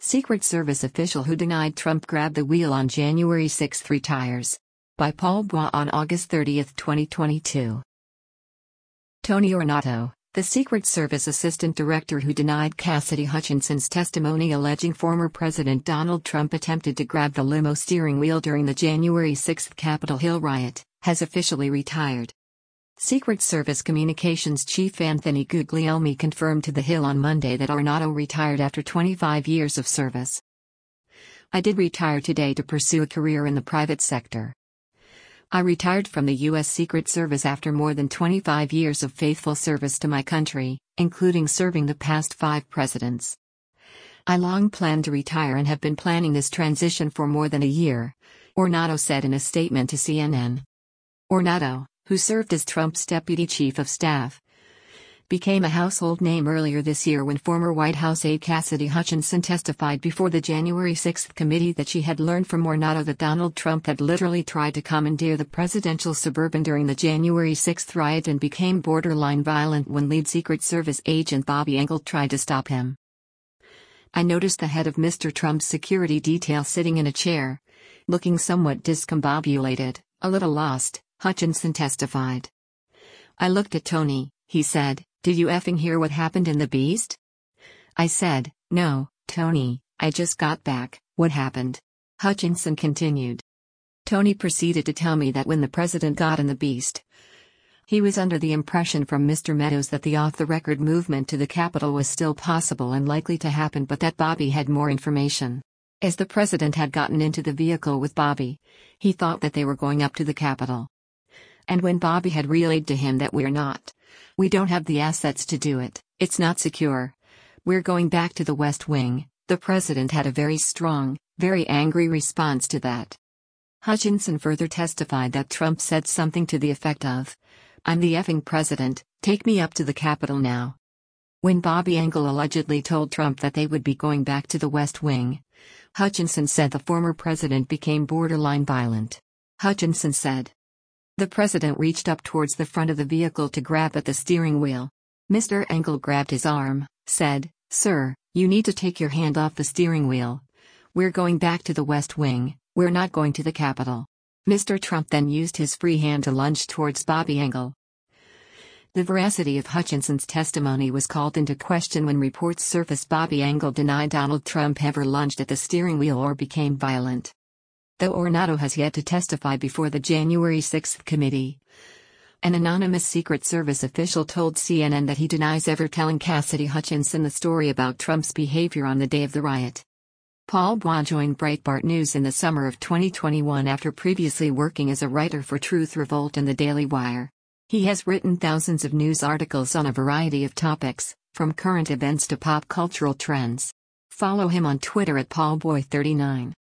Secret Service official who denied Trump grabbed the wheel on January 6 retires. By Paul Bois on August 30, 2022. Tony Ornato, the Secret Service Assistant Director who denied Cassidy Hutchinson's testimony alleging former President Donald Trump attempted to grab the limo steering wheel during the January 6 Capitol Hill riot, has officially retired. Secret Service Communications Chief Anthony Guglielmi confirmed to The Hill on Monday that Ornato retired after 25 years of service. "I did retire today to pursue a career in the private sector. I retired from the U.S. Secret Service after more than 25 years of faithful service to my country, including serving the past 5 presidents. I long planned to retire and have been planning this transition for more than a year," Ornato said in a statement to CNN. Ornato, who served as Trump's deputy chief of staff, became a household name earlier this year when former White House aide Cassidy Hutchinson testified before the January 6 committee that she had learned from Ornato that Donald Trump had literally tried to commandeer the presidential Suburban during the January 6 riot and became borderline violent when lead Secret Service agent Bobby Engel tried to stop him. "I noticed the head of Mr. Trump's security detail sitting in a chair, looking somewhat discombobulated, a little lost," Hutchinson testified. "I looked at Tony," he said. "Did you effing hear what happened in the Beast?" I said, "No, Tony, I just got back, what happened?" Hutchinson continued. Tony proceeded to tell me that when the president got in the Beast, he was under the impression from Mr. Meadows that the off-the-record movement to the Capitol was still possible and likely to happen, but that Bobby had more information. As the president had gotten into the vehicle with Bobby, he thought that they were going up to the Capitol. And when Bobby had relayed to him that we don't have the assets to do it, it's not secure, we're going back to the West Wing, the president had a very strong, very angry response to that. Hutchinson further testified that Trump said something to the effect of, "I'm the effing president, take me up to the Capitol now." When Bobby Engel allegedly told Trump that they would be going back to the West Wing, Hutchinson said the former president became borderline violent. Hutchinson said, "The president reached up towards the front of the vehicle to grab at the steering wheel. Mr. Engel grabbed his arm, said, 'Sir, you need to take your hand off the steering wheel. We're going back to the West Wing, we're not going to the Capitol.' Mr. Trump then used his free hand to lunge towards Bobby Engel." The veracity of Hutchinson's testimony was called into question when reports surfaced Bobby Engel denied Donald Trump ever lunged at the steering wheel or became violent. Though Ornato has yet to testify before the January 6 committee, an anonymous Secret Service official told CNN that he denies ever telling Cassidy Hutchinson the story about Trump's behavior on the day of the riot. Paul Bois joined Breitbart News in the summer of 2021 after previously working as a writer for Truth Revolt and The Daily Wire. He has written thousands of news articles on a variety of topics, from current events to pop cultural trends. Follow him on Twitter at PaulBoy39.